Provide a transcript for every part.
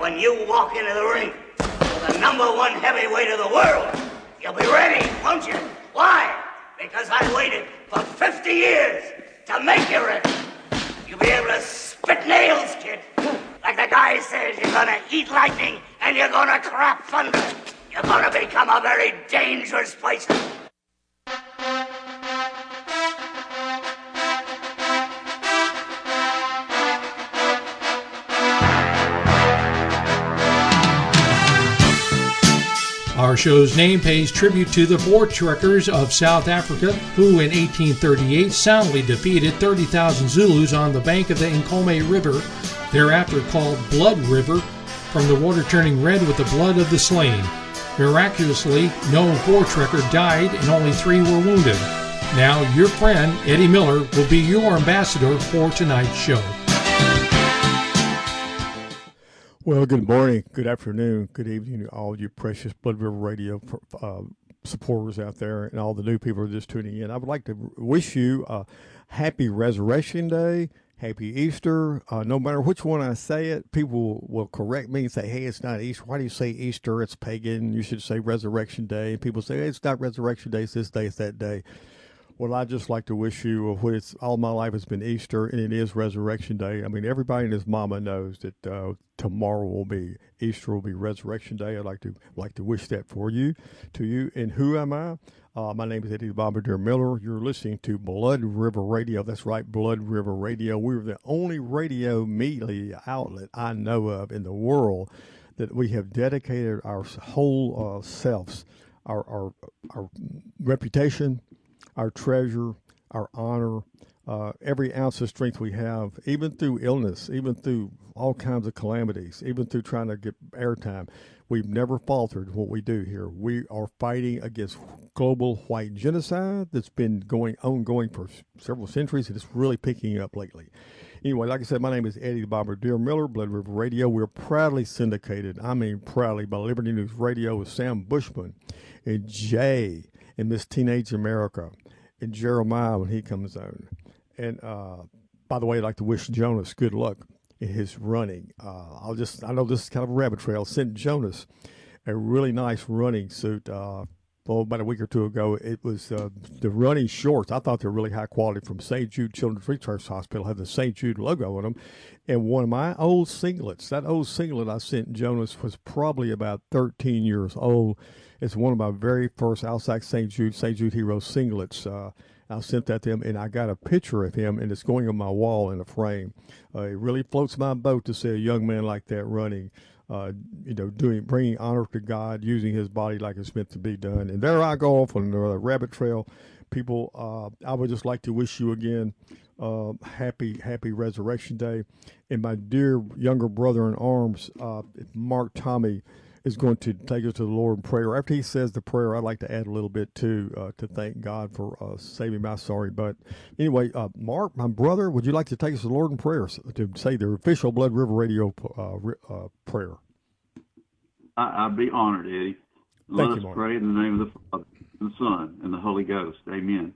when you walk into the ring with the #1 heavyweight of the world, you'll be ready, won't you? Why? Because I waited for 50 years to make you ready. You'll be able to spit nails, kid. Like the guy says, you're gonna eat lightning and you're gonna crap thunder. You're gonna become a very dangerous person. Our show's name pays tribute to the Voortrekkers of South Africa, who in 1838 soundly defeated 30,000 Zulus on the bank of the Nkomo River, thereafter called Blood River, from the water turning red with the blood of the slain. Miraculously, no Voortrekker died and only 3 were wounded. Now, your friend, Eddie Miller, will be your ambassador for tonight's show. Well, good morning, good afternoon, good evening to all you precious Blood River Radio supporters out there and all the new people who are just tuning in. I would like to wish you a happy Resurrection Day, happy Easter. No matter which one I say it, people will correct me and say, hey, it's not Easter. Why do you say Easter? It's pagan. You should say Resurrection Day. And people say, hey, it's not Resurrection Day. It's this day, it's that day. Well, I'd just like to wish you what it's all my life has been Easter, and it is Resurrection Day. I mean, everybody and his mama knows that tomorrow will be Easter, will be Resurrection Day. I'd like to wish that for you, to you. And who am I? My name is Eddie Bombardier Miller. You're listening to Blood River Radio. That's right, Blood River Radio. We're the only radio media outlet I know of in the world that we have dedicated our whole selves, our reputation, our treasure, our honor, every ounce of strength we have, even through illness, even through all kinds of calamities, even through trying to get airtime. We've never faltered what we do here. We are fighting against global white genocide that's been ongoing for several centuries, and it's really picking up lately. Anyway, like I said, my name is Eddie Bombardier Miller, Blood River Radio. We're proudly syndicated, proudly, by Liberty News Radio with Sam Bushman and Jay and Miss Teenage America and Jeremiah when he comes on. And by the way, I'd like to wish Jonas good luck in his running. I know this is kind of a rabbit trail. Sent Jonas a really nice running suit about a week or two ago. It was the running shorts. I thought they were really high quality from St. Jude Children's Research Hospital. Had the St. Jude logo on them. And one of my old singlets, that old singlet I sent Jonas was probably about 13 years old. It's one of my very first Alsace St. Jude Heroes singlets. I sent that to him, and I got a picture of him, and it's going on my wall in a frame. It really floats my boat to see a young man like that running, bringing honor to God, using his body like it's meant to be done. And there I go off on the rabbit trail. People, I would just like to wish you again happy Resurrection Day. And my dear younger brother in arms, Mark Tommy, is going to take us to the Lord in prayer. After he says the prayer, I'd like to add a little bit too, to thank God for saving my sorry butt. Anyway, Mark, my brother, would you like to take us to the Lord in prayer to say the official Blood River Radio prayer? I'd be honored, Eddie. Let us pray in the name of the Father, and the Son, and the Holy Ghost. Amen.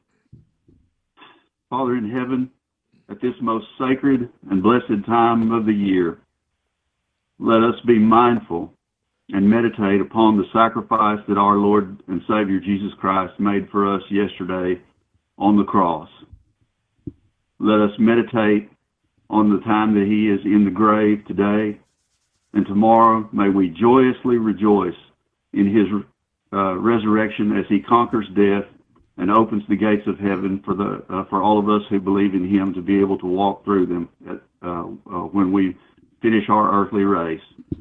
Father in heaven, at this most sacred and blessed time of the year, let us be mindful and meditate upon the sacrifice that our Lord and Savior Jesus Christ made for us yesterday on the cross. Let us meditate on the time that he is in the grave today, and tomorrow may we joyously rejoice in his resurrection as he conquers death and opens the gates of heaven for all of us who believe in him to be able to walk through them when we finish our earthly race.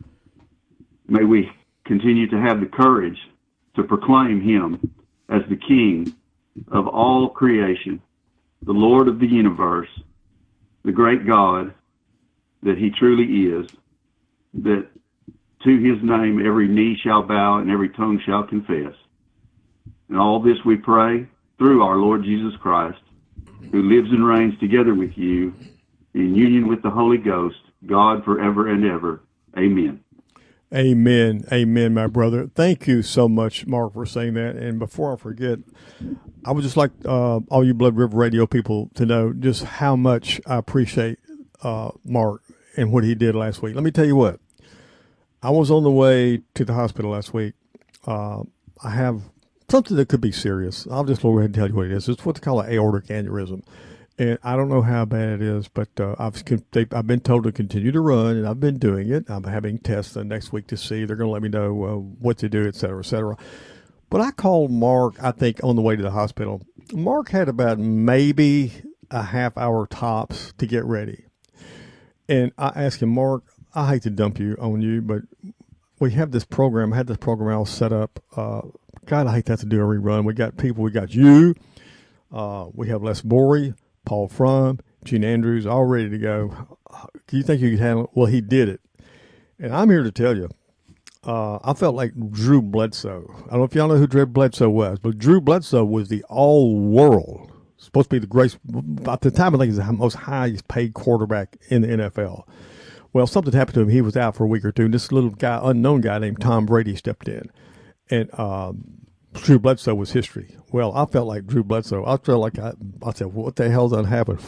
May we continue to have the courage to proclaim him as the King of all creation, the Lord of the universe, the great God that he truly is, that to his name every knee shall bow and every tongue shall confess. And all this we pray through our Lord Jesus Christ, who lives and reigns together with you in union with the Holy Ghost, God forever and ever. Amen. Amen. Amen, my brother. Thank you so much, Mark, for saying that. And before I forget, I would just like all you Blood River Radio people to know just how much I appreciate Mark and what he did last week. Let me tell you what. I was on the way to the hospital last week. I have something that could be serious. I'll just go ahead and tell you what it is. It's what they call an aortic aneurysm. And I don't know how bad it is, but I've been told to continue to run, and I've been doing it. I'm having tests next week to see. They're going to let me know what to do, et cetera, et cetera. But I called Mark, I think, on the way to the hospital. Mark had about maybe a half hour tops to get ready. And I asked him, Mark, I hate to dump you on you, but we have this program. I had this program all set up. God, I hate to have to do a rerun. We got people. We got you. We have Les Borey, Paul Fromm, Gene Andrews, all ready to go. Do you think you could handle it? Well, he did it. And I'm here to tell you, I felt like Drew Bledsoe. I don't know if y'all know who Drew Bledsoe was, but Drew Bledsoe was the all-world, supposed to be the greatest, at the time I think he's the most highest paid quarterback in the NFL. Well, something happened to him. He was out for a week or two, and this little guy, unknown guy named Tom Brady stepped in. And Drew Bledsoe was history. Well, I felt like Drew Bledsoe. I felt like I said, what the hell's done happened?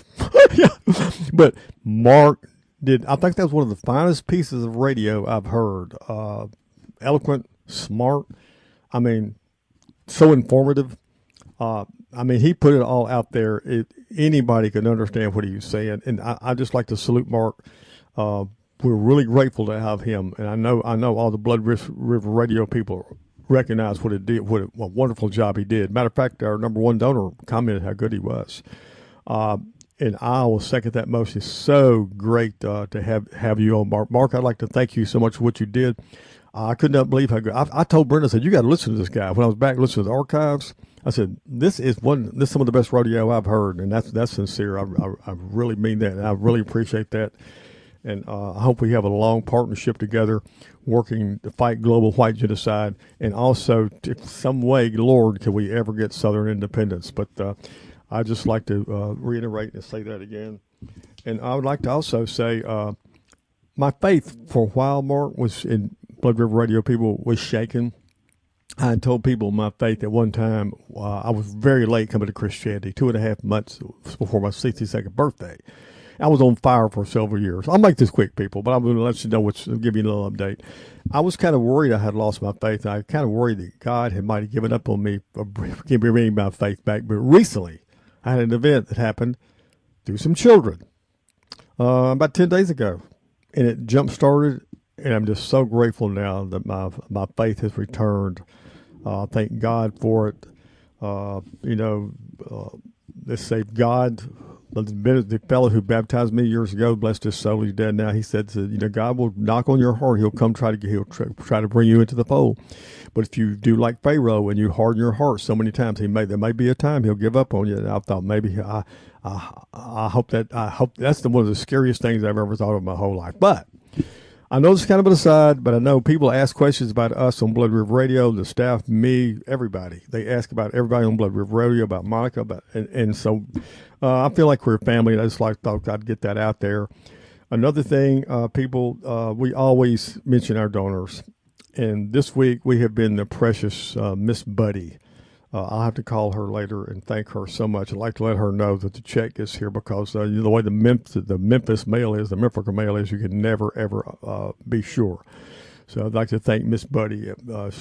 But Mark did. I think that was one of the finest pieces of radio I've heard. Eloquent, smart. I mean, so informative. I mean, he put it all out there. Anybody could understand what he was saying. And I just like to salute Mark. We're really grateful to have him. And I know all the Blood River Radio people recognize what it did, what a wonderful job he did. Matter of fact, our number one donor commented how good he was. And I will second that motion. It's so great to have you on, Mark. Mark, I'd like to thank you so much for what you did. I could not believe how good. I told Brenda, I said, you got to listen to this guy. When I was back listening to the archives, I said, this is some of the best radio I've heard, and that's sincere. I really mean that, and I really appreciate that. And I hope we have a long partnership together, working to fight global white genocide, and also, some way, Lord, can we ever get Southern independence? But I just like to reiterate and say that again. And I would like to also say my faith for a while, Mark, was in Blood River Radio people was shaken. I had told people my faith at one time. I was very late coming to Christianity, 2.5 months before my 62nd birthday. I was on fire for several years. I'll make this quick, people, but I'm going to let you know give you a little update. I was kind of worried I had lost my faith. I kind of worried that God might have given up on me, or giving me my faith back. But recently, I had an event that happened through some children about 10 days ago, and it jump-started, and I'm just so grateful now that my faith has returned. Thank God for it. Let's say God. The fellow who baptized me years ago, blessed his soul, he's dead now. He said, God will knock on your heart. He'll come try to bring you into the fold. But if you do like Pharaoh and you harden your heart so many times, there may be a time he'll give up on you. And I thought maybe I hope that's one of the scariest things I've ever thought of my whole life. But I know this is kind of an aside, but I know people ask questions about us on Blood River Radio, the staff, me, everybody. They ask about everybody on Blood River Radio, about Monica, and so I feel like we're a family. I just thought I'd get that out there. Another thing, people, we always mention our donors, and this week we have been the precious Miss Buddy. I'll have to call her later and thank her so much. I'd like to let her know that the check is here because the way the Memphis mail is, the Memphis mail is, you can never, ever be sure. So I'd like to thank Miss Buddy.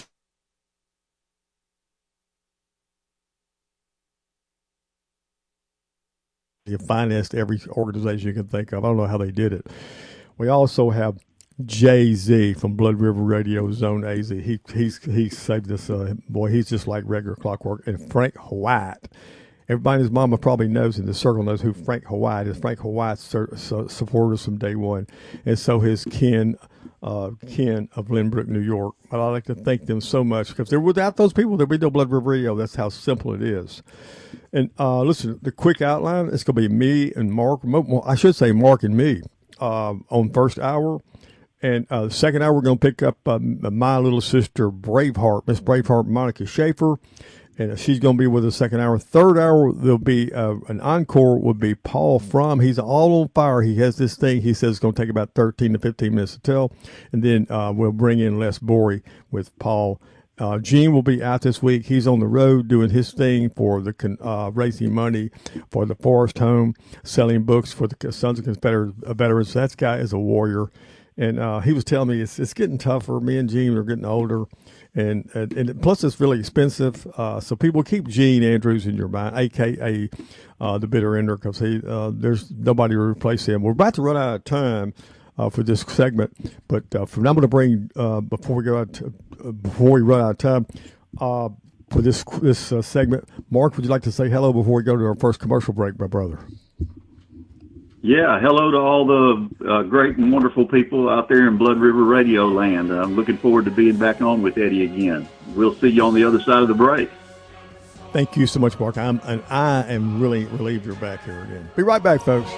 You financed every organization you can think of. I don't know how they did it. We also have Jay-Z from Blood River Radio, Zone AZ. He saved us. Boy, he's just like regular clockwork. And Frank White. Everybody, his mama probably knows in the circle knows who Frank White is. Frank White supported us from day one. And so his Ken of Lynbrook, New York. But I'd like to thank them so much because without those people, there'd be no Blood River Radio. That's how simple it is. And listen, the quick outline, it's going to be me and Mark. I should say Mark and me on first hour. And the second hour, we're going to pick up my little sister, Braveheart, Miss Braveheart, Monica Schaefer. And she's going to be with us second hour. Third hour, there'll be an encore would be Paul Fromm. He's all on fire. He has this thing. He says it's going to take about 13 to 15 minutes to tell. And then we'll bring in Les Borey with Paul. Gene will be out this week. He's on the road doing his thing for the raising money for the Forest Home, selling books for the Sons of Confederate Veterans. That guy is a warrior. And he was telling me it's getting tougher. Me and Gene are getting older, and plus it's really expensive. So people keep Gene Andrews in your mind, a.k.a. The Bitter Ender, because there's nobody to replace him. We're about to run out of time for this segment, but I'm going to bring before we run out of time for this segment. Mark, would you like to say hello before we go to our first commercial break, my brother? Yeah, hello to all the great and wonderful people out there in Blood River Radio land. I'm looking forward to being back on with Eddie again. We'll see you on the other side of the break. Thank you so much, Mark. I am really relieved you're back here again. Be right back, folks.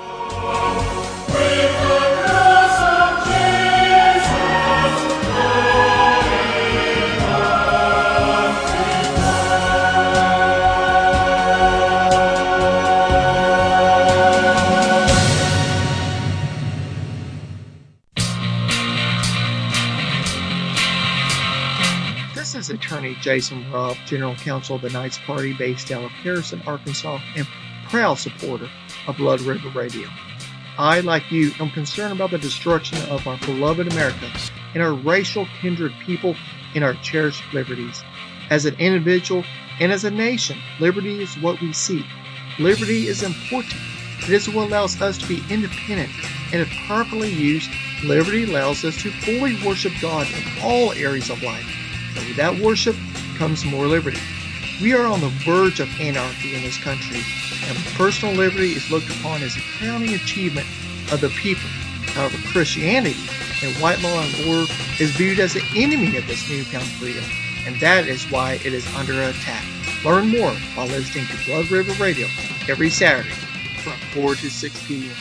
This is Attorney Jason Robb, General Counsel of the Knights Party based out of Harrison, Arkansas, and proud supporter of Blood River Radio. I, like you, am concerned about the destruction of our beloved America and our racial kindred people and our cherished liberties. As an individual and as a nation, liberty is what we seek. Liberty is important. It is what allows us to be independent, and if properly used, liberty allows us to fully worship God in all areas of life. And with that worship comes more liberty. We are on the verge of anarchy in this country, and personal liberty is looked upon as a crowning achievement of the people. However, Christianity and white law and order is viewed as the enemy of this newfound freedom, and that is why it is under attack. Learn more by listening to Blood River Radio every Saturday from 4 to 6 p.m.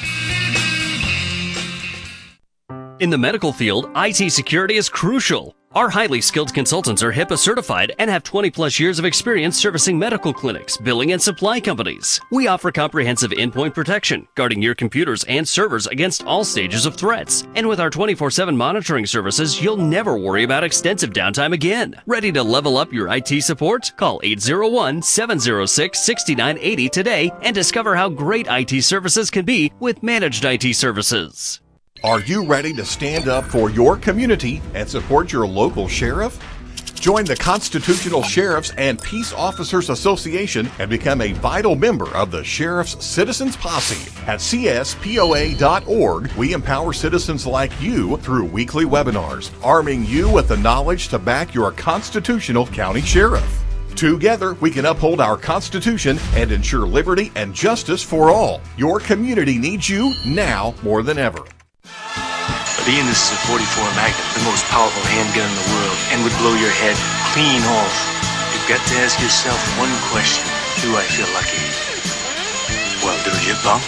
In the medical field, IT security is crucial. Our highly skilled consultants are HIPAA certified and have 20-plus years of experience servicing medical clinics, billing, and supply companies. We offer comprehensive endpoint protection, guarding your computers and servers against all stages of threats. And with our 24/7 monitoring services, you'll never worry about extensive downtime again. Ready to level up your IT support? Call 801-706-6980 today and discover how great IT services can be with managed IT services. Are you ready to stand up for your community and support your local sheriff? Join the Constitutional Sheriffs and Peace Officers Association and become a vital member of the Sheriff's Citizens Posse. At CSPOA.org, we empower citizens like you through weekly webinars, arming you with the knowledge to back your constitutional county sheriff. Together, we can uphold our Constitution and ensure liberty and justice for all. Your community needs you now more than ever. Being this is a 44 Magnum, the most powerful handgun in the world, and would blow your head clean off, you've got to ask yourself one question. Do I feel lucky? Well, do you, punk?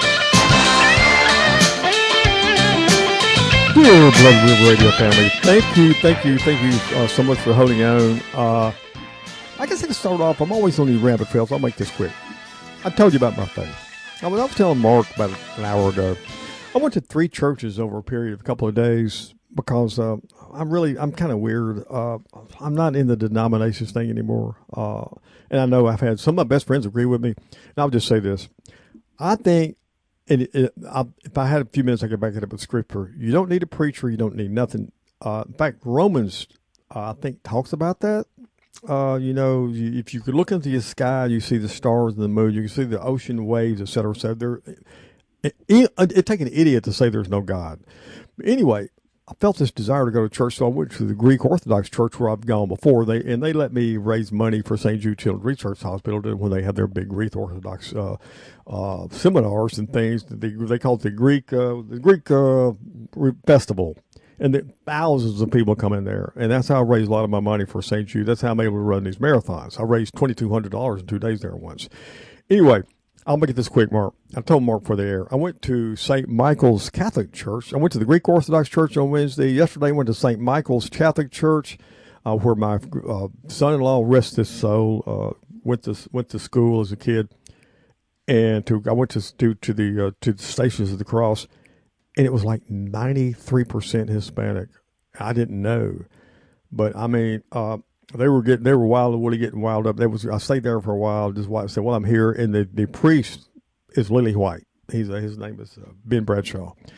Dear Blood River Radio family, thank you so much for holding on. I guess I can start off. I'm always on these rabbit trails. I'll make this quick. I told you about my faith. I was telling Mark about an hour ago. I went to 3 churches over a period of a couple of days because I'm kind of weird. I'm not in the denominations thing anymore. And I know I've had some of my best friends agree with me. And I'll just say this. I think, if I had a few minutes, I could back it up with scripture. You don't need a preacher. You don't need nothing. In fact, Romans, I think, talks about that. If you could look into the sky, you see the stars and the moon. You can see the ocean waves, et cetera. So it'd take an idiot to say there's no God. But anyway, I felt this desire to go to church, so I went to the Greek Orthodox Church where I've gone before. They let me raise money for St. Jude Children's Research Hospital when they had their big Greek Orthodox seminars and things. They call it the Greek Festival, and thousands of people come in there, and that's how I raised a lot of my money for St. Jude. That's how I'm able to run these marathons. I raised $2,200 in 2 days there once. Anyway. I'll make it this quick, Mark. I told Mark for the air. I went to St. Michael's Catholic Church. I went to the Greek Orthodox Church on Wednesday. Yesterday, I went to St. Michael's Catholic Church, where my son-in-law, rest his soul, went to school as a kid. And I went to the Stations of the Cross, and it was like 93% Hispanic. I didn't know, but I mean. They were getting wild up. I stayed there for a while. Just I said, well, I'm here. And the priest is Lily White. His name is Ben Bradshaw.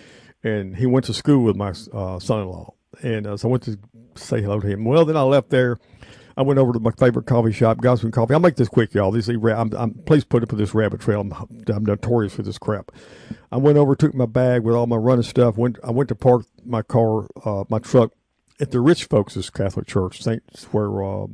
and he went to school with my son-in-law. And so I went to say hello to him. Well, then I left there. I went over to my favorite coffee shop, got some coffee. I'll make this quick, y'all. Please put up with this rabbit trail. I'm notorious for this crap. I went over, took my bag with all my running stuff. I went to park my car, my truck at the Rich Folks' Catholic Church, where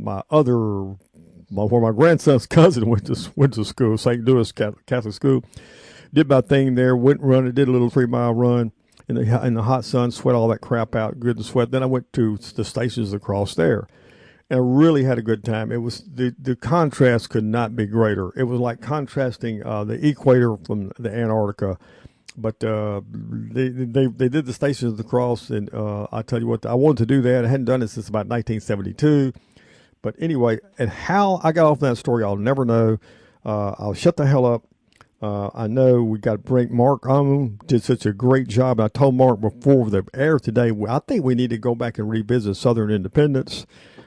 my grandson's cousin went to school, St. Louis Catholic School. Did my thing there, went running, did a little 3-mile run in the hot sun, sweat all that crap out, good and sweat. Then I went to the stations across there. And I really had a good time. It was the contrast could not be greater. It was like contrasting the equator from the Antarctica. But they did the stations across, and I tell you what, I wanted to do that. I hadn't done it since about 1972. But anyway, and how I got off that story, I'll never know. I'll shut the hell up. I know we got to bring Mark on. Did such a great job. I told Mark before the air today, I think we need to go back and revisit Southern independence.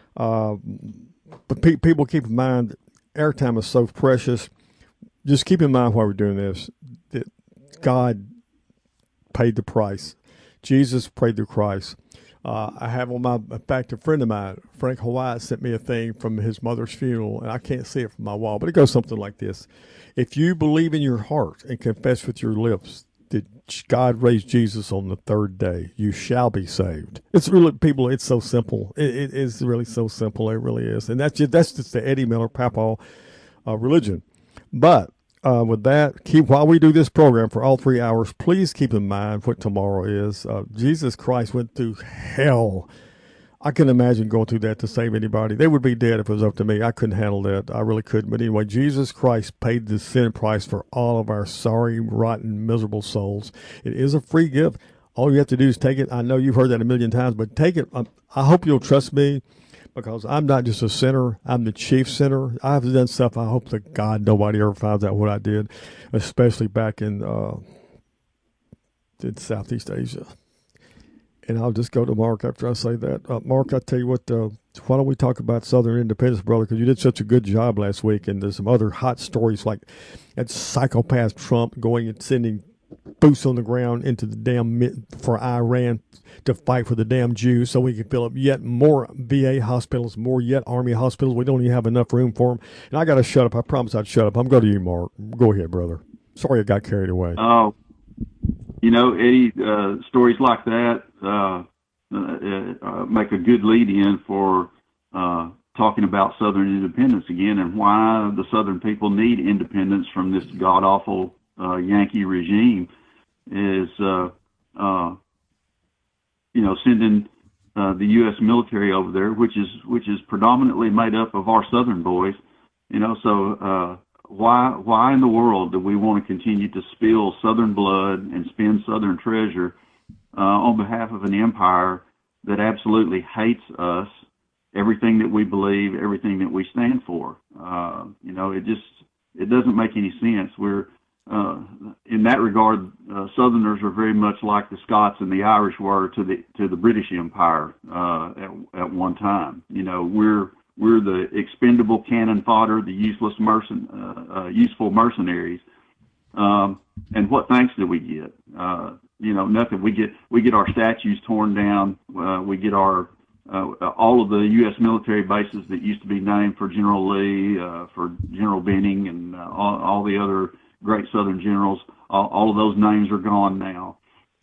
But people keep in mind, airtime is so precious. Just keep in mind while we're doing this, that God paid the price. Jesus paid the price. I have on my, in fact, a friend of mine, Frank Hawaii, sent me a thing from his mother's funeral, and I can't see it from my wall, but it goes something like this. If you believe in your heart and confess with your lips that God raised Jesus on the third day, you shall be saved. It's really, people, it's so simple. It is really so simple. It really is. And that's just the Eddie Miller Papal religion. But with that, while we do this program for all 3 hours, please keep in mind what tomorrow is. Jesus Christ went through hell. I can imagine going through that to save anybody. They would be dead if it was up to me. I couldn't handle that. I really couldn't. But anyway, Jesus Christ paid the sin price for all of our sorry, rotten, miserable souls. It is a free gift. All you have to do is take it. I know you've heard that a million times, but take it. I hope you'll trust me, because I'm not just a sinner. I'm the chief sinner. I've done stuff I hope to God nobody ever finds out what I did, especially back in Southeast Asia. And I'll just go to Mark after I say that. Mark, I tell you what, why don't we talk about Southern independence, brother, because you did such a good job last week, and there's some other hot stories like that psychopath Trump going and sending boots on the ground into the damn for Iran to fight for the damn Jews so we can fill up yet more VA hospitals, more yet Army hospitals. We don't even have enough room for them. And I got to shut up. I promise I'd shut up. I'm going to you, Mark. Go ahead, brother. Sorry I got carried away. Oh, Eddie, stories like that make a good lead-in for talking about Southern independence again, and why the Southern people need independence from this god-awful Yankee regime is, sending the U.S. military over there, which is predominantly made up of our Southern boys. So why in the world do we want to continue to spill Southern blood and spend Southern treasure on behalf of an empire that absolutely hates us, everything that we believe, everything that we stand for? It doesn't make any sense. We're in that regard, Southerners are very much like the Scots and the Irish were to the British Empire at one time. We're the expendable cannon fodder, the useless useful mercenaries. And what thanks do we get? Nothing. We get our statues torn down. We get our all of the U.S. military bases that used to be named for General Lee, for General Benning, and all the other great Southern generals. All of those names are gone now.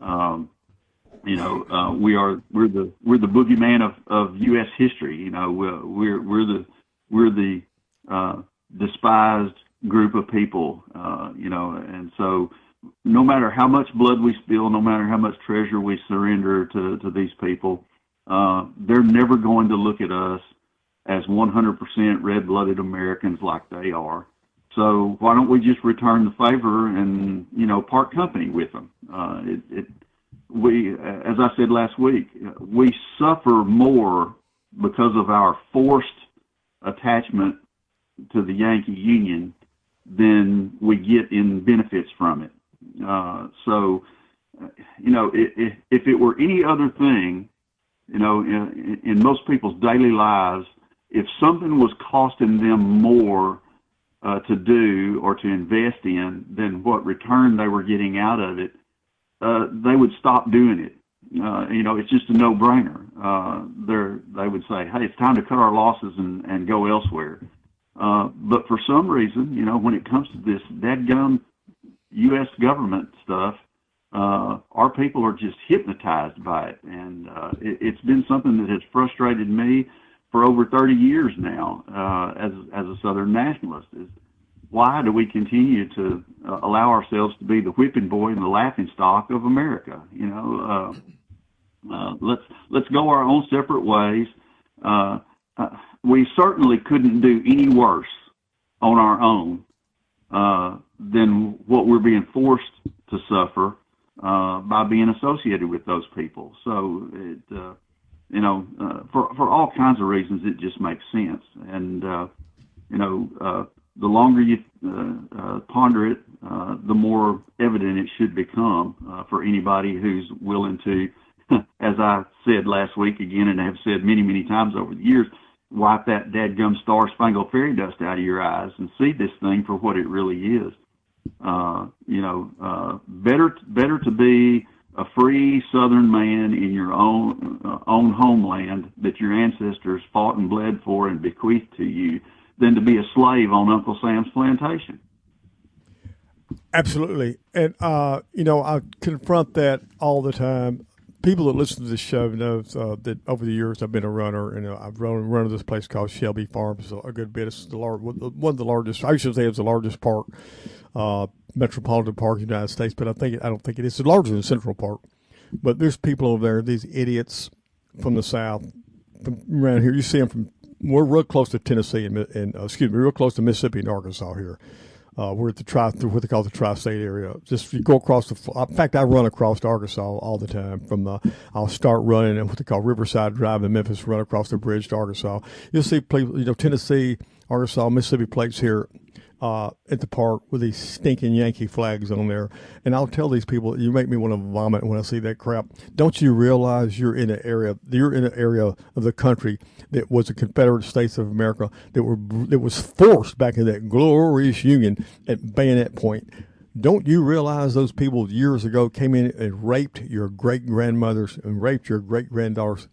We're the boogeyman of U.S. history. We're the despised group of people. And so no matter how much blood we spill, no matter how much treasure we surrender to these people, they're never going to look at us as 100% red-blooded Americans like they are. So why don't we just return the favor and, part company with them? We, as I said last week, we suffer more because of our forced attachment to the Yankee Union than we get in benefits from it. If it were any other thing, in most people's daily lives, if something was costing them more to do or to invest in than what return they were getting out of it, they would stop doing it. It's just a no-brainer. They would say, hey, it's time to cut our losses and go elsewhere. But for some reason, when it comes to this dadgum U.S. government stuff, our people are just hypnotized by it. And it's been something that has frustrated me for over 30 years now as a Southern nationalist. Is why do we continue to allow ourselves to be the whipping boy and the laughing stock of America? Let's go our own separate ways. We certainly couldn't do any worse on our own than what we're being forced to suffer by being associated with those people. So for all kinds of reasons, it just makes sense. And the longer you ponder it, the more evident it should become for anybody who's willing to, as I said last week again, and have said many, many times over the years, wipe that dadgum star-spangled fairy dust out of your eyes and see this thing for what it really is. Better to be a free Southern man in your own homeland that your ancestors fought and bled for and bequeathed to you than to be a slave on Uncle Sam's plantation. Absolutely. And, I confront that all the time. People that listen to this show know that over the years I've been a runner, and I've run this place called Shelby Farms a good bit. It's one of the largest. I should say it's the largest park, metropolitan park in the United States, but I don't think it is. It's larger than Central Park. But there's people over there, these idiots from the South, from around here. You see them we're real close to Tennessee real close to Mississippi and Arkansas here. We're at what they call the tri-state area. Just you go across in fact, I run across Arkansas all the time. I'll start running at what they call Riverside Drive in Memphis, run across the bridge to Arkansas. You'll see people, Tennessee, Arkansas, Mississippi plates here at the park with these stinking Yankee flags on there. And I'll tell these people, you make me want to vomit when I see that crap. Don't you realize you're in an area of the country that was the Confederate States of America that was forced back in that glorious Union at bayonet point? Don't you realize those people years ago came in and raped your great-grandmothers and raped your great-granddaughters?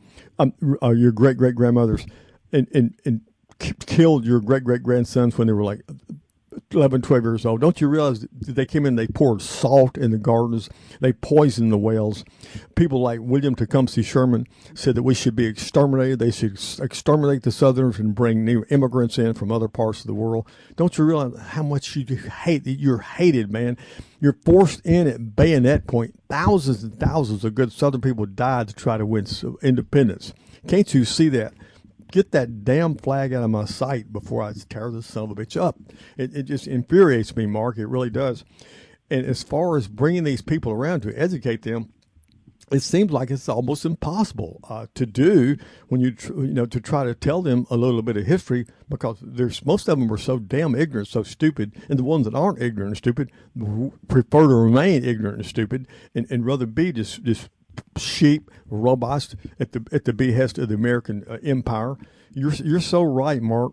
Your great-great-grandmothers and killed your great-great-grandsons when they were like 11, 12 years old. Don't you realize that they came in, they poured salt in the gardens, they poisoned the wells. People like William Tecumseh Sherman said that we should be exterminated. They should exterminate the Southerners and bring new immigrants in from other parts of the world. Don't you realize how much you're hated, man? You're forced in at bayonet point. Thousands and thousands of good Southern people died to try to win independence. Can't you see that? Get that damn flag out of my sight before I tear this son of a bitch up. It just infuriates me, Mark. It really does. And as far as bringing these people around to educate them, it seems like it's almost impossible to do when to try to tell them a little bit of history, because most of them are so damn ignorant, so stupid, and the ones that aren't ignorant and stupid prefer to remain ignorant and stupid and rather be just sheep, robots at the behest of the American empire. You're so right, Mark.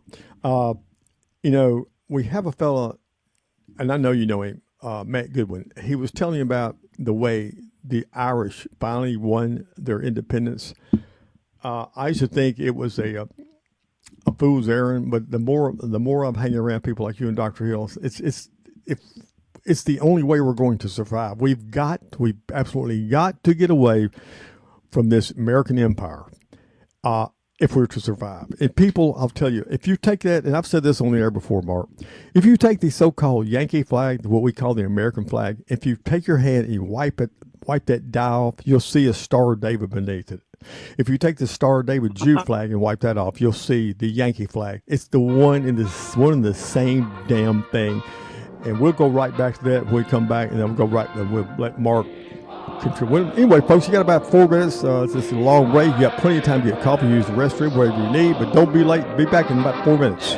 We have a fella, and I know you know him, Matt Goodwin. He was telling me about the way the Irish finally won their independence. I used to think it was a fool's errand, but the more I'm hanging around people like you and Dr. Hill, it's the only way we're going to survive. We've absolutely got to get away from this American empire if we're to survive. And people, I'll tell you, if you take that, and I've said this on the air before, Mark, if you take the so-called Yankee flag, what we call the American flag, if you take your hand and you wipe that die off, you'll see a Star of David beneath it. If you take the Star of David Jew flag and wipe that off, you'll see the Yankee flag. It's the one in the same damn thing. And we'll go right back to that when we come back, and then we'll let Mark contribute. Anyway, folks, you got about 4 minutes. It's just a long break. You got plenty of time to get coffee, use the restroom, whatever you need, but don't be late. Be back in about 4 minutes.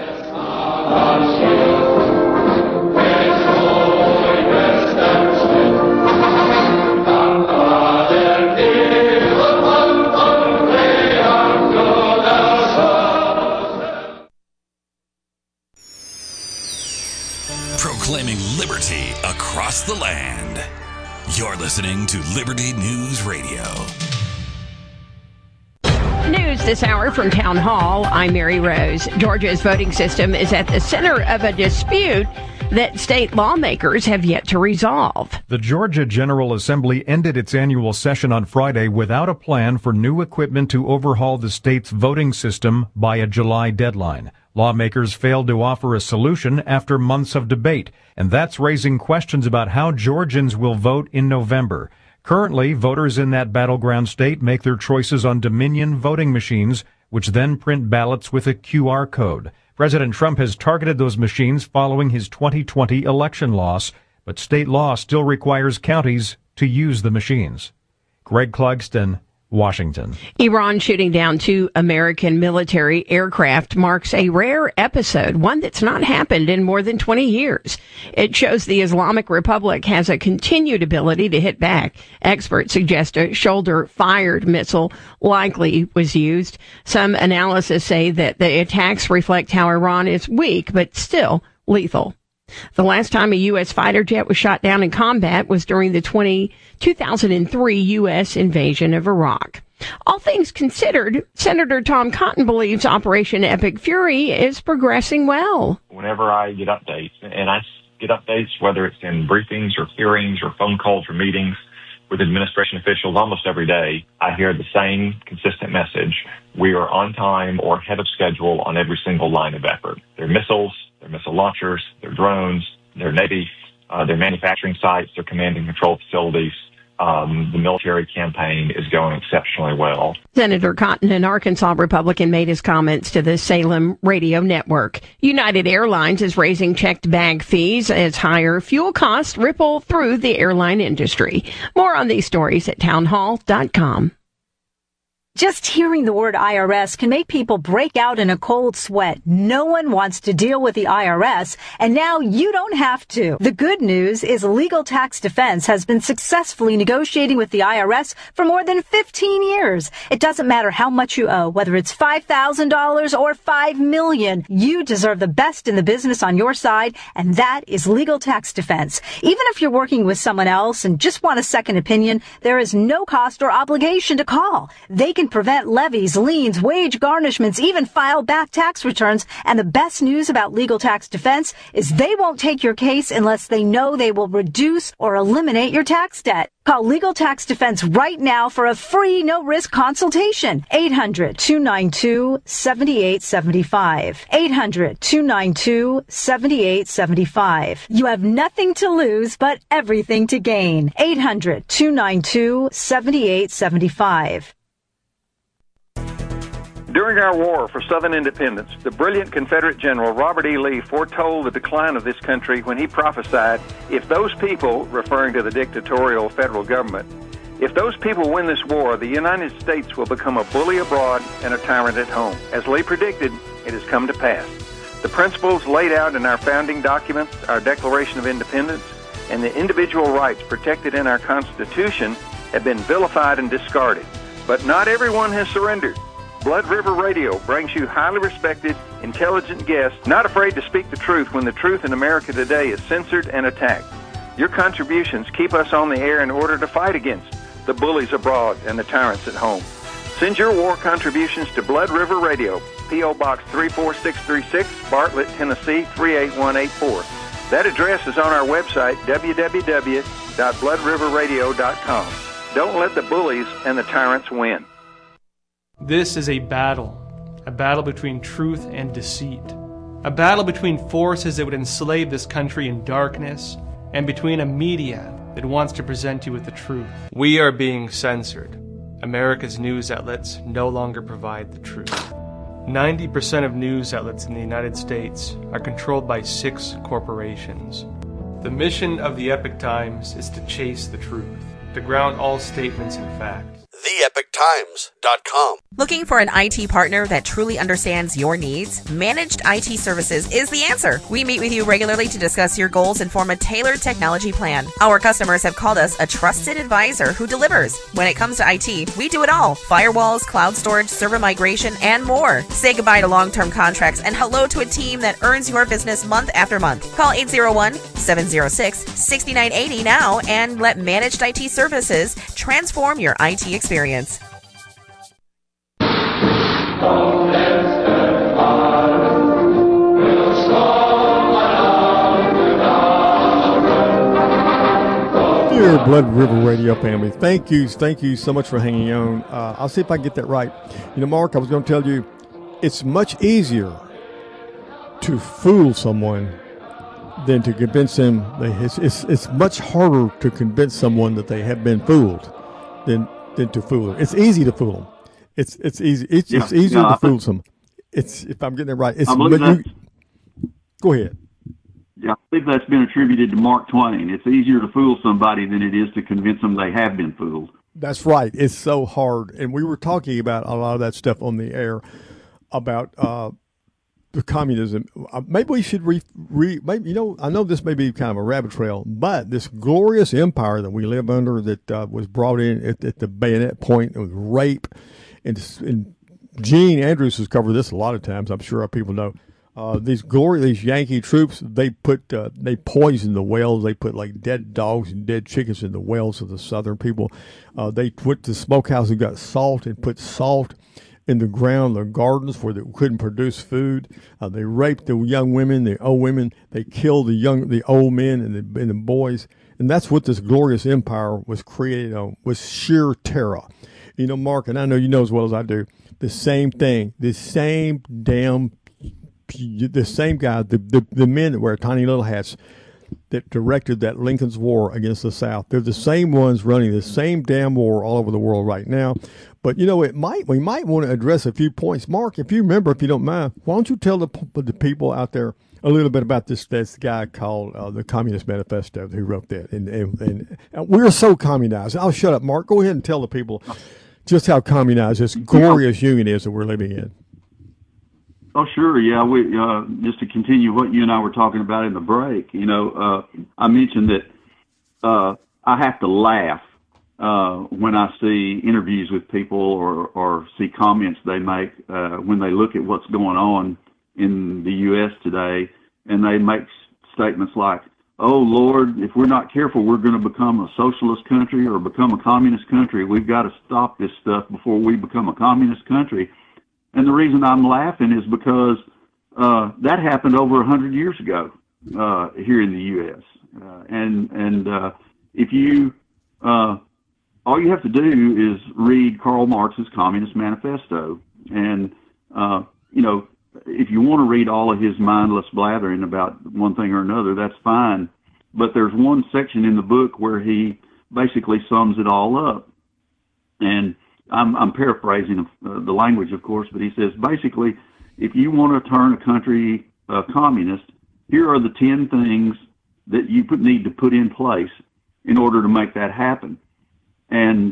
Proclaiming liberty across the land. You're listening to Liberty News Radio. News this hour from Town Hall. I'm Mary Rose. Georgia's voting system is at the center of a dispute that state lawmakers have yet to resolve. The Georgia General Assembly ended its annual session on Friday without a plan for new equipment to overhaul the state's voting system by a July deadline. Lawmakers failed to offer a solution after months of debate, and that's raising questions about how Georgians will vote in November. Currently, voters in that battleground state make their choices on Dominion voting machines, which then print ballots with a QR code. President Trump has targeted those machines following his 2020 election loss, but state law still requires counties to use the machines. Greg Clugston, Washington. Iran shooting down 2 American military aircraft marks a rare episode, one that's not happened in more than 20 years. It shows the Islamic Republic has a continued ability to hit back. Experts suggest a shoulder-fired missile likely was used. Some analysis say that the attacks reflect how Iran is weak, but still lethal. The last time a U.S. fighter jet was shot down in combat was during the 2003 U.S. invasion of Iraq. All things considered, Senator Tom Cotton believes Operation Epic Fury is progressing well. Whenever I get updates, and I get updates whether it's in briefings or hearings or phone calls or meetings with administration officials almost every day, I hear the same consistent message. We are on time or ahead of schedule on every single line of effort. Their missiles, their missile launchers, their drones, their Navy, their manufacturing sites, their command and control facilities. The military campaign is going exceptionally well. Senator Cotton, an Arkansas Republican, made his comments to the Salem Radio Network. United Airlines is raising checked bag fees as higher fuel costs ripple through the airline industry. More on these stories at townhall.com. Just hearing the word IRS can make people break out in a cold sweat. No one wants to deal with the IRS, and now you don't have to. The good news is Legal Tax Defense has been successfully negotiating with the IRS for more than 15 years. It doesn't matter how much you owe, whether it's $5,000 or $5 million. You deserve the best in the business on your side, and that is Legal Tax Defense. Even if you're working with someone else and just want a second opinion, there is no cost or obligation to call. They can prevent levies, liens, wage garnishments, even file back tax returns. And the best news about Legal Tax Defense is they won't take your case unless they know they will reduce or eliminate your tax debt. Call Legal Tax Defense right now for a free, no-risk consultation. 800-292-7875. 800-292-7875. You have nothing to lose, but everything to gain. 800-292-7875. During our war for Southern independence, the brilliant Confederate General Robert E. Lee foretold the decline of this country when he prophesied, if those people, referring to the dictatorial federal government, if those people win this war, the United States will become a bully abroad and a tyrant at home. As Lee predicted, it has come to pass. The principles laid out in our founding documents, our Declaration of Independence, and the individual rights protected in our Constitution have been vilified and discarded. But not everyone has surrendered. Blood River Radio brings you highly respected, intelligent guests, not afraid to speak the truth when the truth in America today is censored and attacked. Your contributions keep us on the air in order to fight against the bullies abroad and the tyrants at home. Send your war contributions to Blood River Radio, P.O. Box 34636, Bartlett, Tennessee 38184. That address is on our website, www.bloodriverradio.com. Don't let the bullies and the tyrants win. This is a battle between truth and deceit, a battle between forces that would enslave this country in darkness, and between a media that wants to present you with the truth. We are being censored. America's news outlets no longer provide the truth. 90% of news outlets in the United States are controlled by 6 corporations. The mission of the Epoch Times is to chase the truth, to ground all statements in fact. The Epoch NewYorkTimes.com. Looking for an IT partner that truly understands your needs? Managed IT Services is the answer. We meet with you regularly to discuss your goals and form a tailored technology plan. Our customers have called us a trusted advisor who delivers. When it comes to IT, we do it all. Firewalls, cloud storage, server migration, and more. Say goodbye to long-term contracts and hello to a team that earns your business month after month. Call 801-706-6980 now and let Managed IT Services transform your IT experience. Dear Blood River Radio family, thank you so much for hanging on. I'll see if I can get that right. You know, Mark, I was going to tell you, it's much easier to fool someone than to convince them. It's much harder to convince someone that they have been fooled than to fool them. It's easy to fool them. It's easy. It's easier to fool them. If I'm getting it right. Go ahead. Yeah, I think that's been attributed to Mark Twain. It's easier to fool somebody than it is to convince them they have been fooled. That's right. It's so hard. And we were talking about a lot of that stuff on the air about the communism. Maybe we should maybe, I know this may be kind of a rabbit trail, but this glorious empire that we live under that was brought in at the bayonet point with rape, and Gene Andrews has covered this a lot of times. I'm sure people know. These Yankee troops, they poisoned the wells. They put like dead dogs and dead chickens in the wells of the Southern people. They went to the smokehouse and got salt and put salt in the ground, the gardens where they couldn't produce food. They raped the young women, the old women. They killed the old men and the boys. And that's what this glorious empire was created on, was sheer terror. You know, Mark, and I know you know as well as I do, the same thing, the same guy, the men that wear tiny little hats that directed that Lincoln's War against the South. They're the same ones running the same damn war all over the world right now. But, we might want to address a few points. Mark, if you remember, if you don't mind, why don't you tell the people out there a little bit about this guy called the Communist Manifesto who wrote that. And we're so communized. I'll shut up, Mark. Go ahead and tell the people just how communized this glorious union is that we're living in. Oh, sure. Yeah. We, just to continue what you and I were talking about in the break, I mentioned that, I have to laugh, when I see interviews with people or see comments they make, when they look at what's going on in the U.S. today, and they make statements like, oh, Lord, if we're not careful, we're going to become a socialist country or become a communist country. We've got to stop this stuff before we become a communist country. And the reason I'm laughing is because that happened over 100 years ago here in the U.S. And if you all you have to do is read Karl Marx's Communist Manifesto, and if you want to read all of his mindless blathering about one thing or another, that's fine. But there's one section in the book where he basically sums it all up, and I'm paraphrasing the language, of course, but he says, basically, if you want to turn a country communist, here are the 10 things that you need to put in place in order to make that happen. And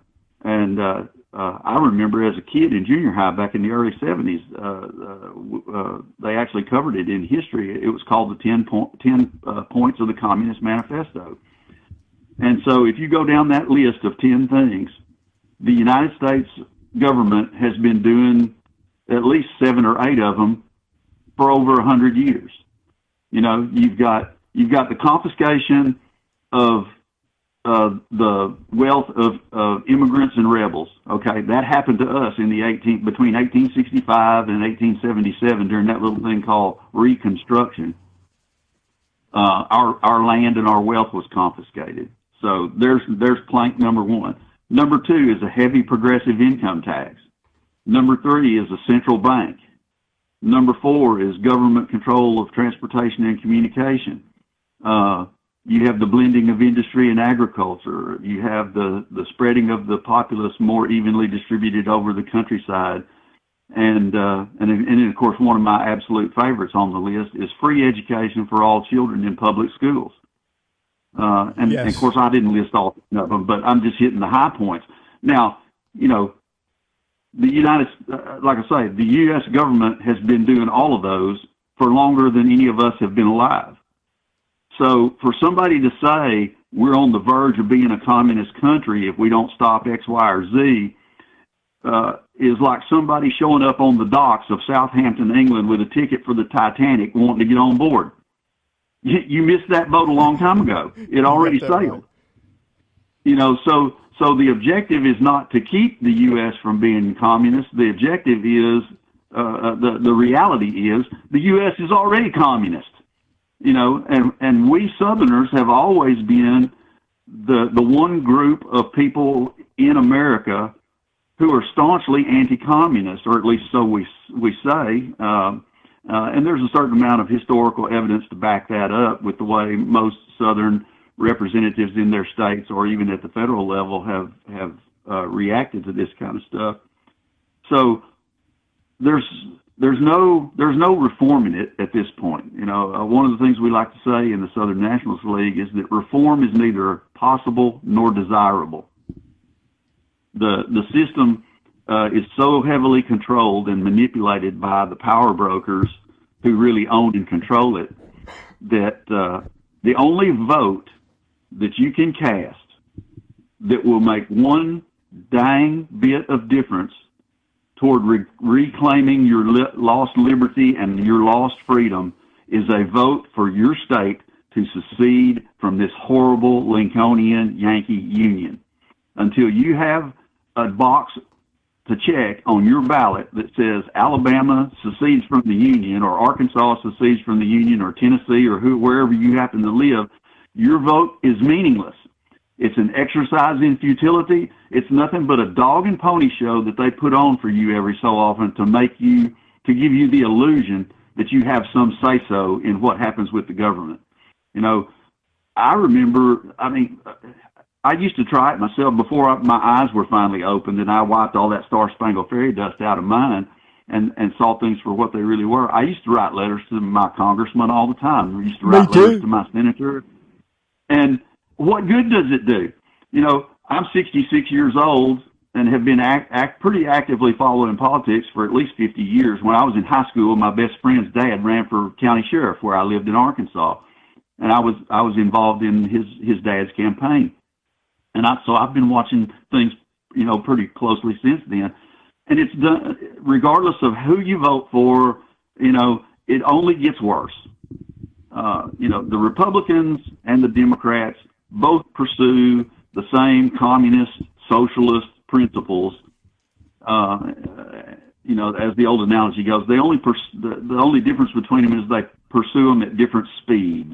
I remember as a kid in junior high back in the early 70s, they actually covered it in history. It was called the 10 points of the Communist Manifesto. And so if you go down that list of 10 things, the United States government has been doing at least 7 or 8 of them for over 100 years. You've got the confiscation of the wealth of immigrants and rebels. Okay, that happened to us in between 1865 and 1877 during that little thing called Reconstruction. Our land and our wealth was confiscated. So there's plank number 1. Number 2 is a heavy progressive income tax. Number 3 is a central bank. Number 4 is government control of transportation and communication. You have the blending of industry and agriculture. You have the spreading of the populace more evenly distributed over the countryside. And of course, one of my absolute favorites on the list is free education for all children in public schools. And of course, I didn't list all of them, but I'm just hitting the high points. Now, like I say, the U.S. government has been doing all of those for longer than any of us have been alive. So for somebody to say we're on the verge of being a communist country if we don't stop X, Y, or Z is like somebody showing up on the docks of Southampton, England with a ticket for the Titanic wanting to get on board. You missed that boat a long time ago. It already sailed. Right. So the objective is not to keep the U.S. from being communist. The objective is, the reality is, the U.S. is already communist. And we Southerners have always been the one group of people in America who are staunchly anti-communist, or at least so we say. And there's a certain amount of historical evidence to back that up with the way most Southern representatives in their states or even at the federal level have reacted to this kind of stuff. So there's no reforming it at this point. One of the things we like to say in the Southern Nationalist League is that reform is neither possible nor desirable. The system is so heavily controlled and manipulated by the power brokers who really own and control it that the only vote that you can cast that will make one dang bit of difference toward reclaiming your lost liberty and your lost freedom is a vote for your state to secede from this horrible Lincolnian Yankee Union. Until you have a box to check on your ballot that says Alabama secedes from the Union or Arkansas secedes from the Union or Tennessee or wherever you happen to live, your vote is meaningless. It's an exercise in futility. It's nothing but a dog and pony show that they put on for you every so often to give you the illusion that you have some say-so in what happens with the government. I remember, I used to try it myself before my eyes were finally opened and I wiped all that Star-Spangled Fairy dust out of mine and saw things for what they really were. I used to write letters to my congressman all the time. I used to write letters to my senator. And what good does it do? I'm 66 years old and have been pretty actively following politics for at least 50 years. When I was in high school, my best friend's dad ran for county sheriff where I lived in Arkansas. And I was involved in his dad's campaign. And so I've been watching things, pretty closely since then. And it's done, regardless of who you vote for, it only gets worse. The Republicans and the Democrats both pursue the same communist, socialist principles. As the old analogy goes, the only difference between them is they pursue them at different speeds.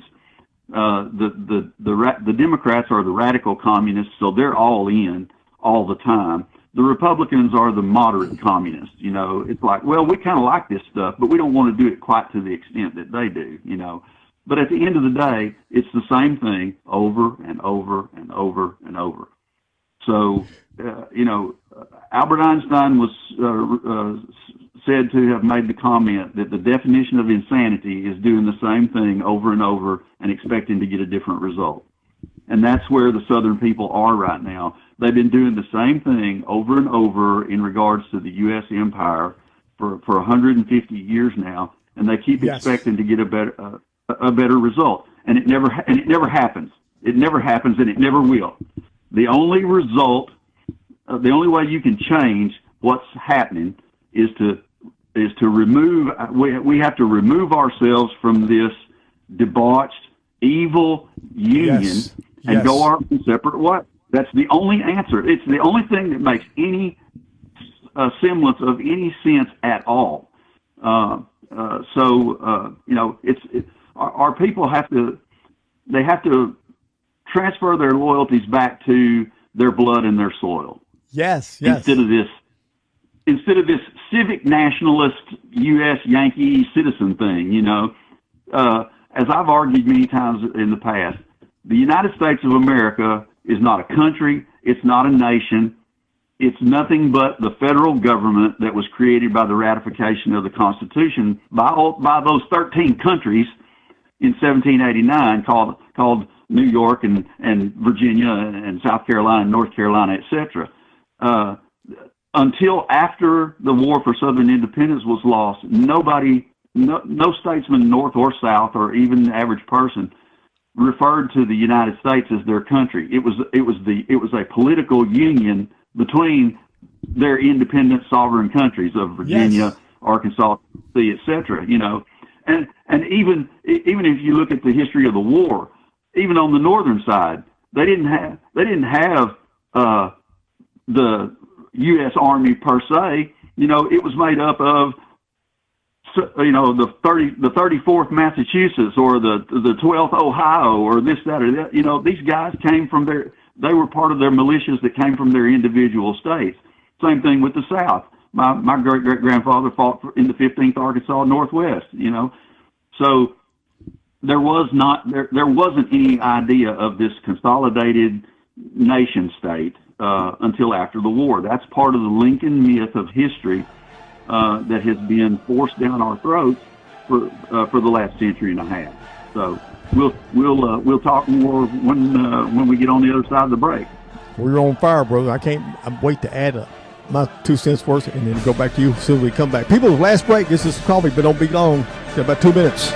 The Democrats are the radical communists, so they're all in all the time. The Republicans are the moderate communists. It's like, well, we kind of like this stuff, but we don't want to do it quite to the extent that they do. But at the end of the day, it's the same thing over and over and over and over. So, Albert Einstein was said to have made the comment that the definition of insanity is doing the same thing over and over and expecting to get a different result. And that's where the Southern people are right now. They've been doing the same thing over and over in regards to the U.S. empire for 150 years now, and they keep expecting to get a better result. And it never happens. It never happens, and it never will. The only result, the only way you can change what's happening is to remove. We have to remove ourselves from this debauched, evil union and go our own separate way. That's the only answer. It's the only thing that makes any semblance of any sense at all. Our people have to transfer their loyalties back to their blood and their soil. Yes. Instead of this civic nationalist U.S. Yankee citizen thing, as I've argued many times in the past, the United States of America is not a country. It's not a nation. It's nothing but the federal government that was created by the ratification of the Constitution by those 13 countries in 1789 called New York and Virginia and South Carolina, North Carolina, etc. until after the War for Southern Independence was lost, no statesman, North or South, or even the average person, referred to the United States as their country. It was a political union between their independent sovereign countries of Virginia, yes, Arkansas, etc. And even if you look at the history of the war, even on the northern side, they didn't have the U.S. Army per se. It was made up of the 34th Massachusetts or the 12th Ohio or this, that, or that. These guys came from they were part of their militias that came from their individual states. Same thing with the South. My great-great-grandfather fought in the 15th Arkansas Northwest, So there wasn't any idea of this consolidated nation state until after the war. That's part of the Lincoln myth of history that has been forced down our throats for the last century and a half. So we'll talk more when we get on the other side of the break. We're on fire, brother. I can't wait to add my 2 cents worth and then go back to you as soon as we come back. People, last break. This is Coffee, but don't be long. Got about 2 minutes.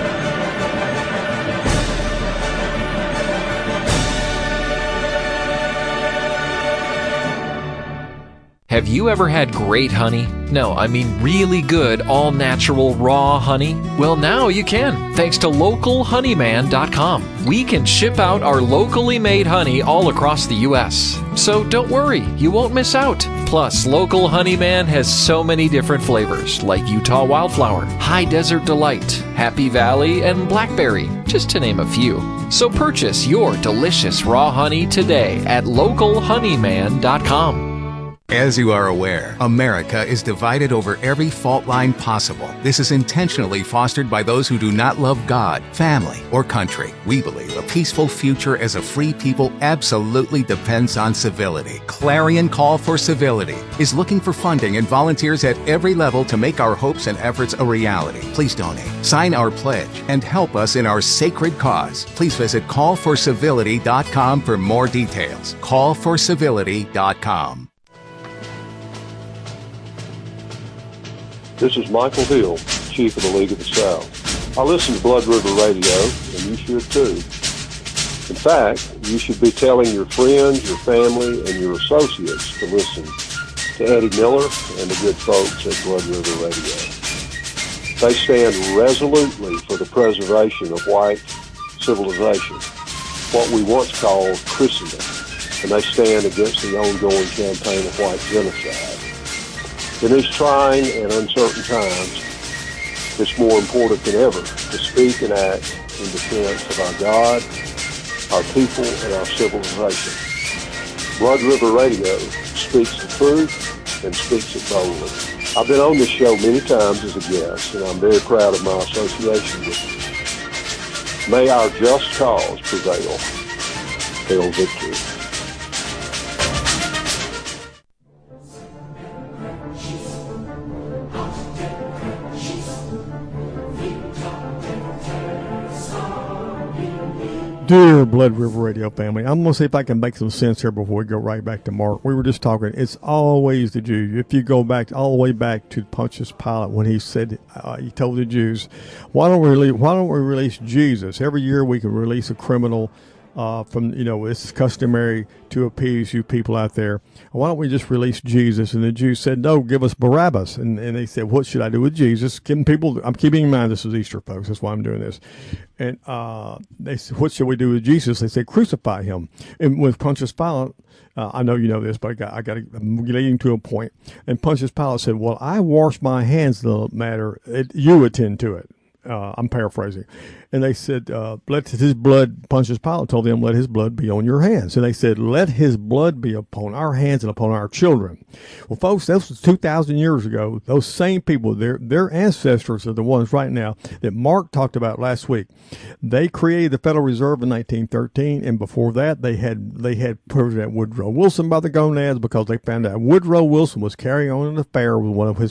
Have you ever had great honey? No, I mean really good, all-natural, raw honey? Well, now you can, thanks to LocalHoneyman.com. We can ship out our locally made honey all across the U.S. So don't worry, you won't miss out. Plus, Local Honeyman has so many different flavors, like Utah Wildflower, High Desert Delight, Happy Valley, and Blackberry, just to name a few. So purchase your delicious raw honey today at LocalHoneyman.com. As you are aware, America is divided over every fault line possible. This is intentionally fostered by those who do not love God, family, or country. We believe a peaceful future as a free people absolutely depends on civility. Clarion Call for Civility is looking for funding and volunteers at every level to make our hopes and efforts a reality. Please donate, sign our pledge, and help us in our sacred cause. Please visit callforcivility.com for more details. Callforcivility.com. This is Michael Hill, Chief of the League of the South. I listen to Blood River Radio, and you should too. In fact, you should be telling your friends, your family, and your associates to listen to Eddie Miller and the good folks at Blood River Radio. They stand resolutely for the preservation of white civilization, what we once called Christendom, and they stand against the ongoing campaign of white genocide. In these trying and uncertain times, it's more important than ever to speak and act in defense of our God, our people, and our civilization. Blood River Radio speaks the truth and speaks it boldly. I've been on this show many times as a guest, and I'm very proud of my association with you. May our just cause prevail. Hail victory. Dear Blood River Radio family, I'm going to see if I can make some sense here before we go right back to Mark. We were just talking, it's always the Jews. If you go back all the way back to Pontius Pilate when he said, he told the Jews, why don't we release Jesus? Every year we can release a criminal from, it's customary to appease you people out there. Why don't we just release Jesus? And the Jews said, no, give us Barabbas. And they said, what should I do with Jesus? I'm keeping in mind this is Easter, folks. That's why I'm doing this. And they said, what should we do with Jesus? They said, crucify him. And with Pontius Pilate, I know you know this, but I'm getting to a point. And Pontius Pilate said, well, I wash my hands in the matter. You attend to it. I'm paraphrasing. And they said, let his blood, Pontius Pilate told them, let his blood be on your hands. And they said, let his blood be upon our hands and upon our children. Well, folks, that was 2,000 years ago. Those same people, their ancestors are the ones right now that Mark talked about last week. They created the Federal Reserve in 1913. And before that, they had President Woodrow Wilson by the gonads because they found out Woodrow Wilson was carrying on an affair with one of his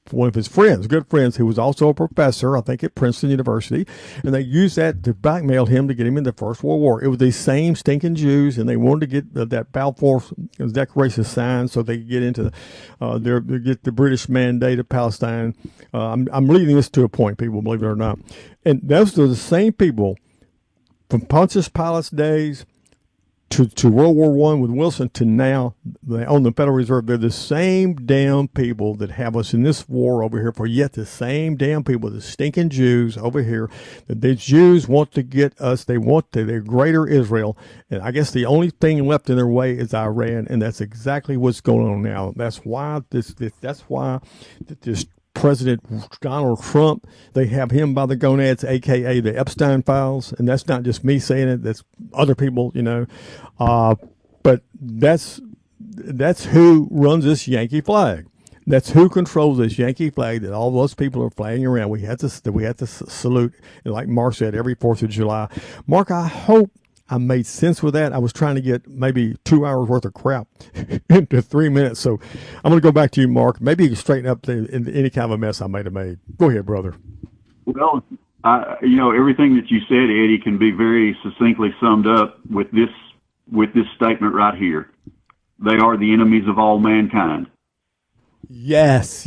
one of his friends, good friends, who was also a professor, I think, at Princeton University, and they used that to blackmail him to get him in the First World War. It was these same stinking Jews, and they wanted to get that Balfour Declaration signed so they could get into get the British Mandate of Palestine. I'm leading this to a point, people, believe it or not. And those are the same people from Pontius Pilate's days to World War I with Wilson to now on the Federal Reserve. They're the same damn people that have us in this war over here, for yet the same damn people, the stinking Jews over here, that the Jews want to get us. They want their greater Israel. And I guess the only thing left in their way is Iran, and that's exactly what's going on now. That's why this President Donald Trump, they have him by the gonads, a.k.a. the Epstein files. And that's not just me saying it. That's other people, but that's who runs this Yankee flag. That's who controls this Yankee flag that all those people are flying around. We have to salute, and like Mark said, every 4th of July. Mark, I hope I made sense with that. I was trying to get maybe 2 hours worth of crap into 3 minutes. So I'm going to go back to you, Mark. Maybe you can straighten up any kind of a mess I might have made. Go ahead, brother. Well, everything that you said, Eddie, can be very succinctly summed up with this statement right here. They are the enemies of all mankind. Yes.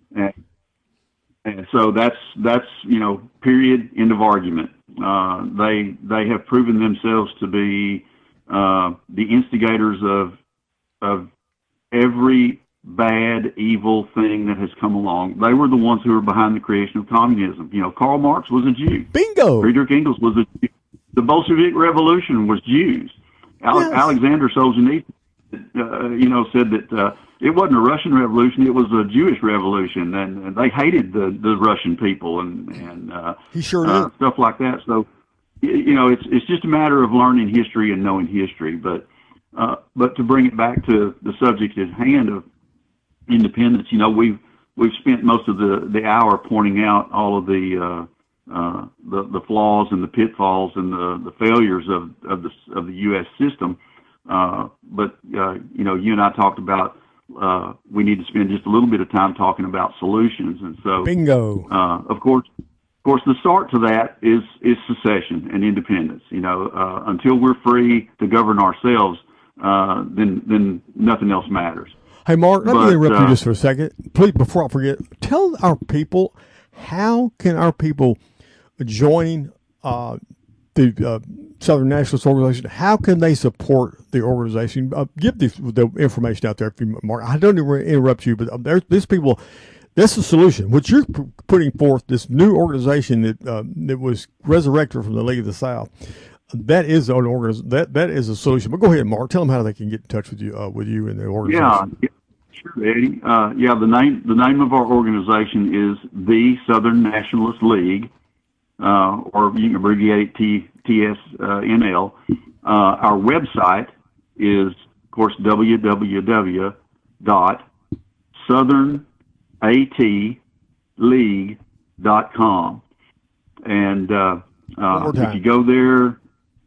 And so that's period, end of argument. They have proven themselves to be the instigators of every bad, evil thing that has come along. They were the ones who were behind the creation of communism. Karl Marx was a Jew. Bingo. Friedrich Engels was a Jew. The Bolshevik Revolution was Jews. Yes. Alexander Solzhenitsyn, said that it wasn't a Russian revolution; it was a Jewish revolution, and they hated the Russian people and he sure did. Stuff like that. So, it's just a matter of learning history and knowing history. But to bring it back to the subject at hand of independence, we've spent most of the hour pointing out all of the flaws and the pitfalls and the failures of the U.S. system. But you and I talked about we need to spend just a little bit of time talking about solutions, and so bingo. Of course, the start to that is secession and independence. Until we're free to govern ourselves, then nothing else matters. Hey, Mark, let me interrupt you just for a second, please. Before I forget, tell our people, how can our people join the Southern Nationalist Organization? How can they support the organization? Give the information out there, if you, Mark. I don't even interrupt you, but there's people. That's the solution. What you're putting forth, this new organization that was resurrected from the League of the South, that is that is a solution. But go ahead, Mark. Tell them how they can get in touch with you and the organization. Yeah, sure, Eddie. The name of our organization is the Southern Nationalist League. Or you can abbreviate TSNL. Our website is, of course, www.southernatleague.com. And if you go there,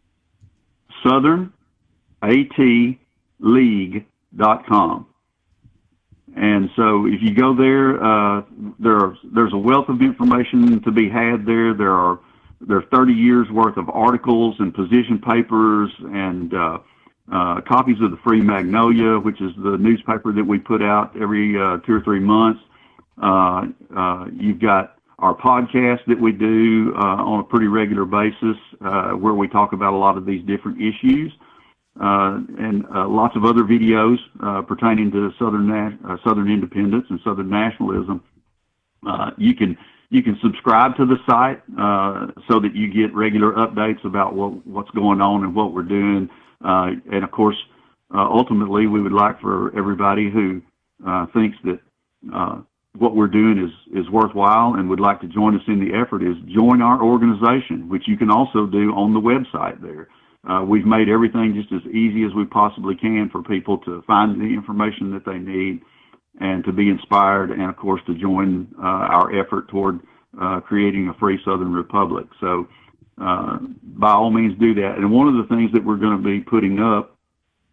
southernatleague.com. And so if you go there, there's a wealth of information to be had there. There are 30 years worth of articles and position papers and copies of the Free Magnolia, which is the newspaper that we put out every 2 or 3 months. You've got our podcast that we do on a pretty regular basis, where we talk about a lot of these different issues. And lots of other videos pertaining to Southern independence and Southern nationalism. You can subscribe to the site so that you get regular updates about what's going on and what we're doing. And of course, ultimately, we would like for everybody who thinks that what we're doing is worthwhile and would like to join us in the effort is join our organization, which you can also do on the website there. We've made everything just as easy as we possibly can for people to find the information that they need and to be inspired and, of course, to join our effort toward creating a free Southern Republic. So by all means do that. And one of the things that we're going to be putting up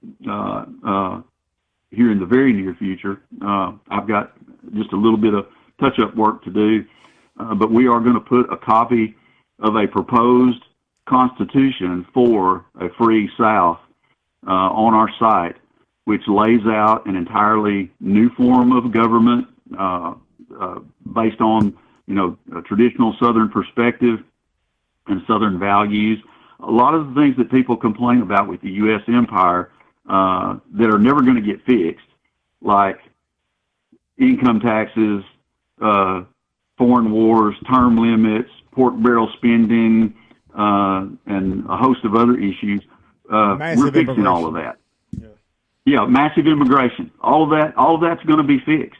here in the very near future, I've got just a little bit of touch-up work to do, but we are going to put a copy of a proposed Constitution for a free South on our site, which lays out an entirely new form of government based on, a traditional Southern perspective and Southern values. A lot of the things that people complain about with the U.S. empire that are never going to get fixed, like income taxes, foreign wars, term limits, pork barrel spending, and a host of other issues. We're fixing all of that. Yeah, massive immigration. All of that's going to be fixed.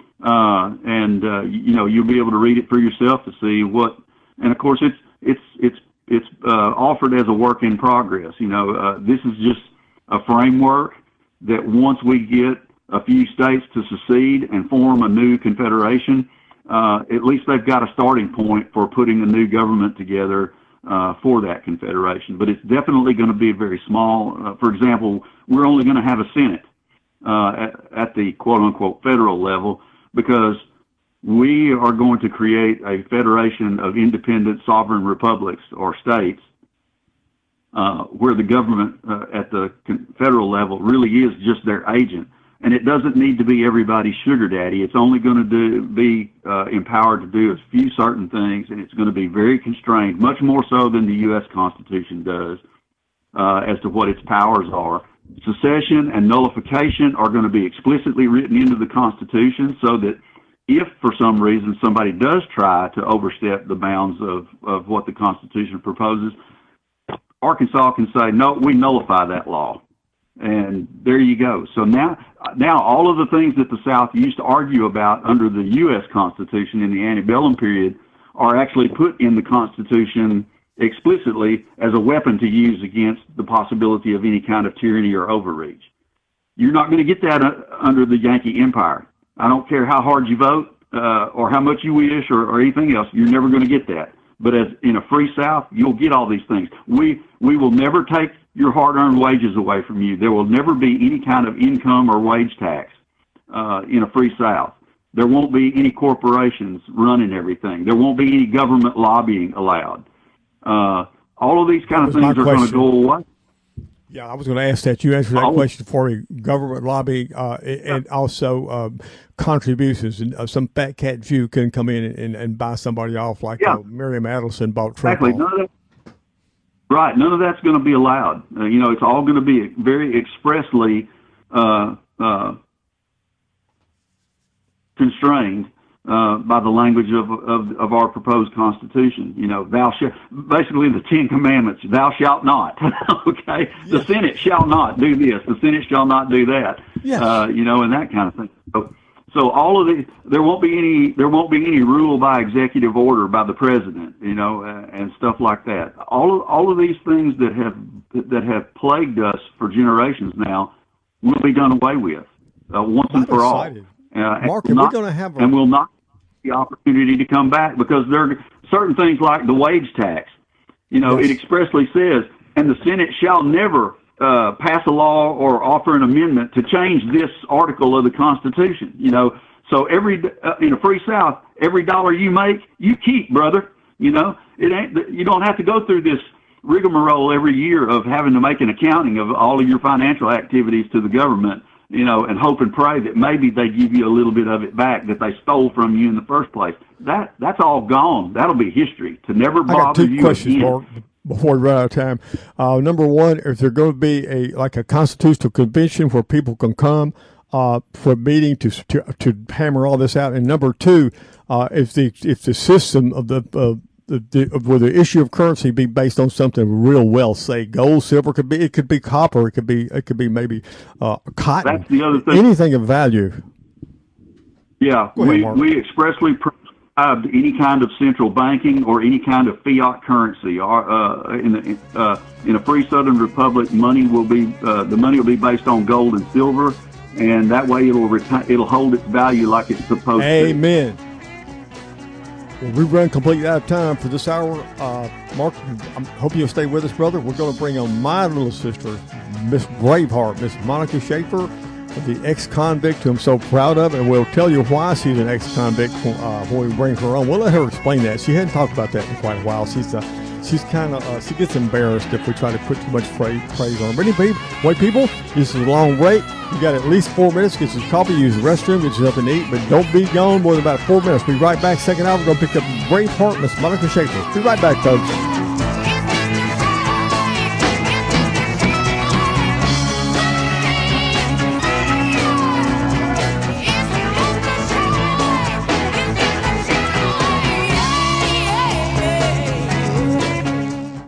And you'll be able to read it for yourself to see what, and of course it's offered as a work in progress. This is just a framework that once we get a few states to secede and form a new confederation, at least they've got a starting point for putting a new government together for that confederation. But it's definitely going to be very small. For example, we're only going to have a Senate at the quote-unquote federal level because we are going to create a federation of independent sovereign republics or states where the government at the federal level really is just their agent. And it doesn't need to be everybody's sugar daddy. It's only going to be empowered to do a few certain things, and it's going to be very constrained, much more so than the U.S. Constitution does, as to what its powers are. Secession and nullification are going to be explicitly written into the Constitution so that if for some reason somebody does try to overstep the bounds of what the Constitution proposes, Arkansas can say, no, we nullify that law. And there you go. So now all of the things that the South used to argue about under the U.S. Constitution in the antebellum period are actually put in the Constitution explicitly as a weapon to use against the possibility of any kind of tyranny or overreach. You're not going to get that under the Yankee Empire. I don't care how hard you vote or how much you wish or anything else. You're never going to get that. But as in a free South, you'll get all these things. We will never take your hard-earned wages away from you. There will never be any kind of income or wage tax in a free South. There won't be any corporations running everything. There won't be any government lobbying allowed. All of these kind of things are going to go away. Yeah, I was going to ask that. You answered that question for me. Government lobbying and also contributions. And some fat cat Jew can come in and buy somebody off like Miriam Adelson bought Trump off. None of that, right. None of that's going to be allowed. It's all going to be very expressly constrained by the language of our proposed Constitution. Thou shalt, basically the Ten Commandments, thou shalt not. Okay? Yes. The Senate shall not do this. The Senate shall not do that. Yes. And that kind of thing. So all of these, there won't be any rule by executive order by the president, and stuff like that. All of these things that have plagued us for generations now will be done away with once and for all. Mark, we're going to have and will not the opportunity to come back because there are certain things like the wage tax. It expressly says, and the Senate shall never pass a law or offer an amendment to change this article of the Constitution. So in a free South, every dollar you make, you keep, brother. You don't have to go through this rigmarole every year of having to make an accounting of all of your financial activities to the government. And hope and pray that maybe they give you a little bit of it back that they stole from you in the first place. That's all gone. That'll be history to never bother you again. I got two questions, Mark, before we run out of time. Number one, is there going to be a constitutional convention where people can come for a meeting to hammer all this out? And number two, if the system of will the issue of currency be based on something real well, say gold, silver, it could be copper, it could be maybe cotton. That's the other thing. Anything of value. Yeah, we expressly prescribed any kind of central banking or any kind of fiat currency. In a free Southern Republic, money will be based on gold and silver, and that way it'll hold its value like it's supposed to. Amen. Well, we run completely out of time for this hour. Mark, I hope you'll stay with us, brother. We're going to bring on my little sister, Miss Braveheart, Miss Monica Schaefer, the ex-convict who I'm so proud of, and we'll tell you why she's an ex-convict when we bring her on. We'll let her explain that. She hadn't talked about that in quite a while. She's kind of she gets embarrassed if we try to put too much praise on her. But anyway, people, this is a long break. You got at least 4 minutes. Get your coffee, use the restroom, get you something to eat, but don't be gone more than about 4 minutes. Be right back. Second hour, we're going to pick up Braveheart, Miss Monica Schaefer. Be right back, folks.